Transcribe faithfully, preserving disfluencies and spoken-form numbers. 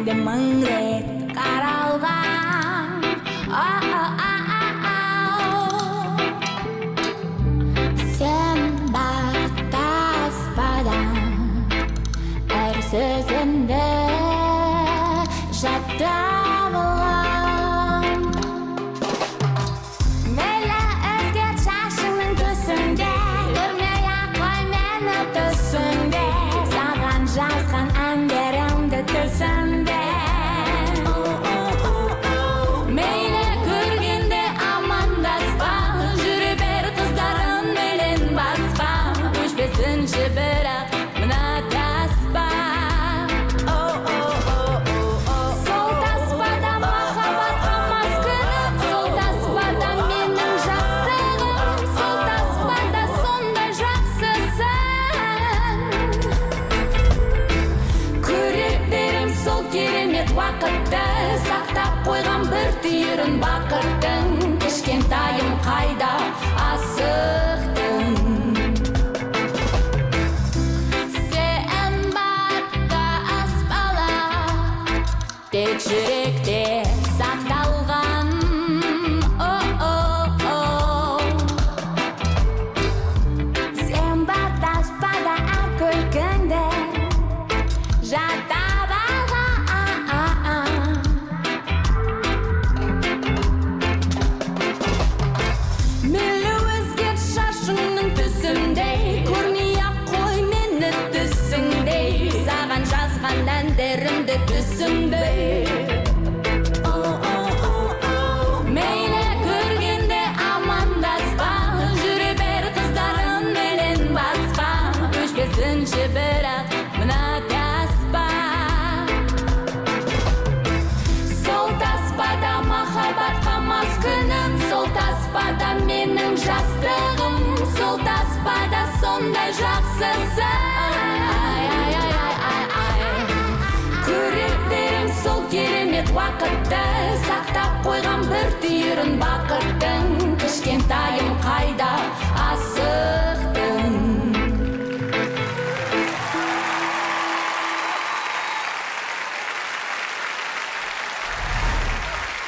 менде мың рет қаралған. Сен бар таспадан әр сөзімді жаттап алам. Мейлі өзгерт шашыңның түсінде, көрмей ақ қой мені түсінде, саған жазған әндерімді түсінде. Мейлі көргенде амандаспа, жүре бер қыздарың мейлен басқа, өшпесінші бірақ мына таспа. Сол таспада махаббат қалмас күнім, сол таспада менің жастығым, сол таспада сондай жақсысың. Көре берем сол керемет уақытты, сақтап қойған бір түйірін бақыттың, кішкентайым қайда асықтың. Сен барда аспала, тек жүректе сақталған. Сен барда аспада әр күлкіңді жаттап алған. Мейлі өзгерт шашыңның түсіндей, көрмей ақ қой мені түсіңдей, саған жазған әндерімді түсінбей. Мейлі көргенде амандаспа, жүре бер қыздарың мейлен басқа, өшпесінші бірақ мына таспа. Сол таспада махаббат қалмас күнім, сол таспада менің жастығым, сол таспада сондай жақсысың. Көре берем сол керемет уақытты, сақтап қойған бір түйірін бақыттың,